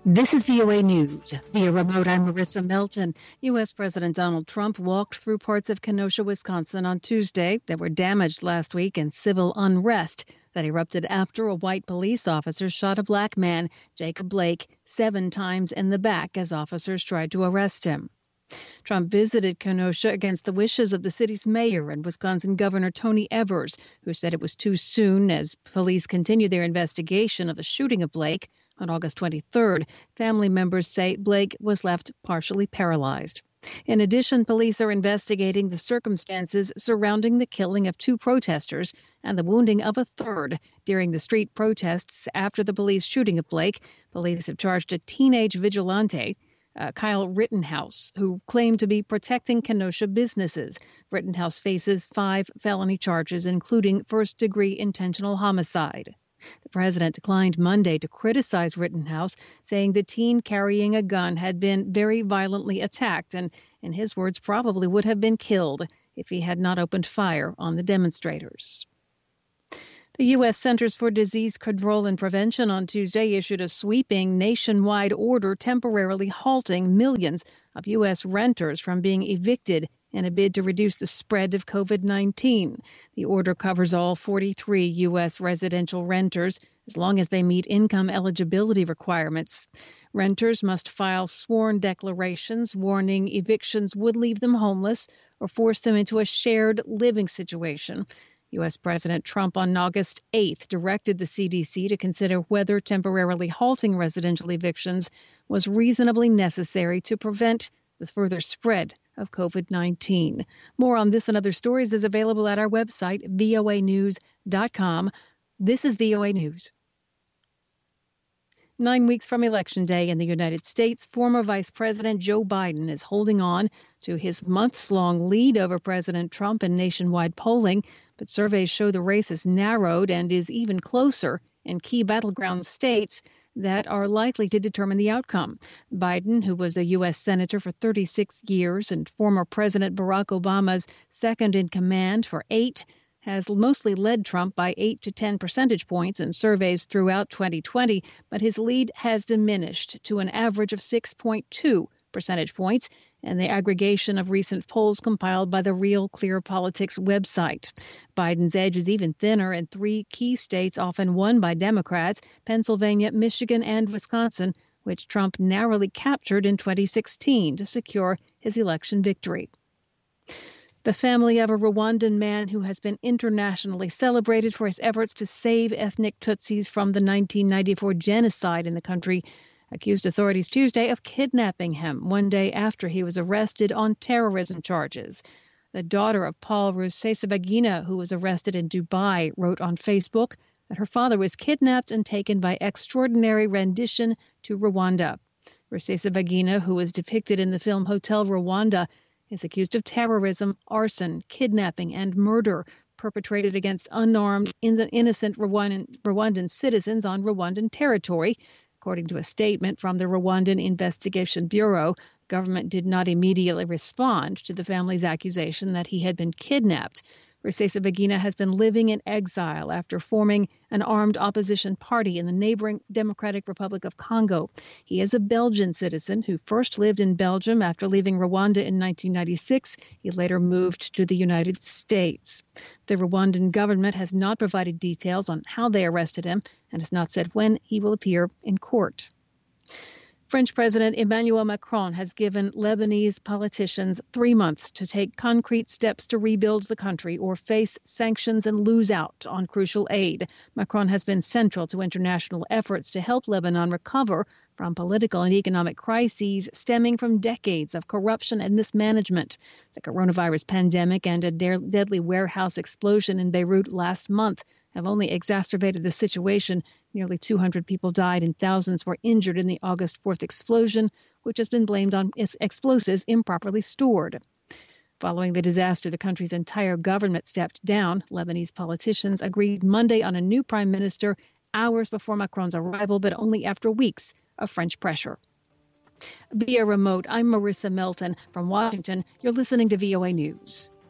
This is VOA News. Via remote, I'm Marissa Melton. U.S. President Donald Trump walked through parts of Kenosha, Wisconsin on Tuesday that were damaged last week in civil unrest that erupted after a white police officer shot a black man, Jacob Blake, 7 times in the back as officers tried to arrest him. Trump visited Kenosha against the wishes of the city's mayor and Wisconsin Governor Tony Evers, who said it was too soon as police continue their investigation of the shooting of Blake. On August 23rd, family members say Blake was left partially paralyzed. In addition, police are investigating the circumstances surrounding the killing of 2 protesters and the wounding of a third during the street protests after the police shooting of Blake. Police have charged a teenage vigilante, Kyle Rittenhouse, who claimed to be protecting Kenosha businesses. Rittenhouse faces 5 felony charges, including first-degree intentional homicide. The president declined Monday to criticize Rittenhouse, saying the teen carrying a gun had been very violently attacked and, in his words, probably would have been killed if he had not opened fire on the demonstrators. The U.S. Centers for Disease Control and Prevention on Tuesday issued a sweeping nationwide order temporarily halting millions of U.S. renters from being evicted in a bid to reduce the spread of COVID-19. The order covers all 43 U.S. residential renters as long as they meet income eligibility requirements. Renters must file sworn declarations warning evictions would leave them homeless or force them into a shared living situation. U.S. President Trump on August 8th directed the CDC to consider whether temporarily halting residential evictions was reasonably necessary to prevent the further spread of COVID-19. More on this and other stories is available at our website, voanews.com. This is VOA News. 9 weeks from Election Day in the United States, former Vice President Joe Biden is holding on to his months-long lead over President Trump in nationwide polling, but surveys show the race is narrowed and is even closer in key battleground states that are likely to determine the outcome. Biden, who was a U.S. Senator for 36 years and former President Barack Obama's second in command for 8, has mostly led Trump by 8 to 10 percentage points in surveys throughout 2020, but his lead has diminished to an average of 6.2 percentage points in the aggregation of recent polls compiled by the Real Clear Politics website. Biden's edge is even thinner in 3 key states often won by Democrats, Pennsylvania, Michigan, and Wisconsin, which Trump narrowly captured in 2016 to secure his election victory. The family of a Rwandan man who has been internationally celebrated for his efforts to save ethnic Tutsis from the 1994 genocide in the country accused authorities Tuesday of kidnapping him 1 day after he was arrested on terrorism charges. The daughter of Paul Rusesabagina, who was arrested in Dubai, wrote on Facebook that her father was kidnapped and taken by extraordinary rendition to Rwanda. Rusesabagina, who was depicted in the film Hotel Rwanda, is accused of terrorism, arson, kidnapping, and murder perpetrated against unarmed, innocent Rwandan citizens on Rwandan territory. According to a statement from the Rwandan Investigation Bureau, government did not immediately respond to the family's accusation that he had been kidnapped. Rusesabagina has been living in exile after forming an armed opposition party in the neighboring Democratic Republic of Congo. He is a Belgian citizen who first lived in Belgium after leaving Rwanda in 1996. He later moved to the United States. The Rwandan government has not provided details on how they arrested him and has not said when he will appear in court. French President Emmanuel Macron has given Lebanese politicians 3 months to take concrete steps to rebuild the country or face sanctions and lose out on crucial aid. Macron has been central to international efforts to help Lebanon recover from political and economic crises stemming from decades of corruption and mismanagement. The coronavirus pandemic and a deadly warehouse explosion in Beirut last month have only exacerbated the situation. Nearly 200 people died and thousands were injured in the August 4th explosion, which has been blamed on explosives improperly stored. Following the disaster, the country's entire government stepped down. Lebanese politicians agreed Monday on a new prime minister hours before Macron's arrival, but only after weeks of French pressure. Via remote, I'm Marissa Melton from Washington. You're listening to VOA News.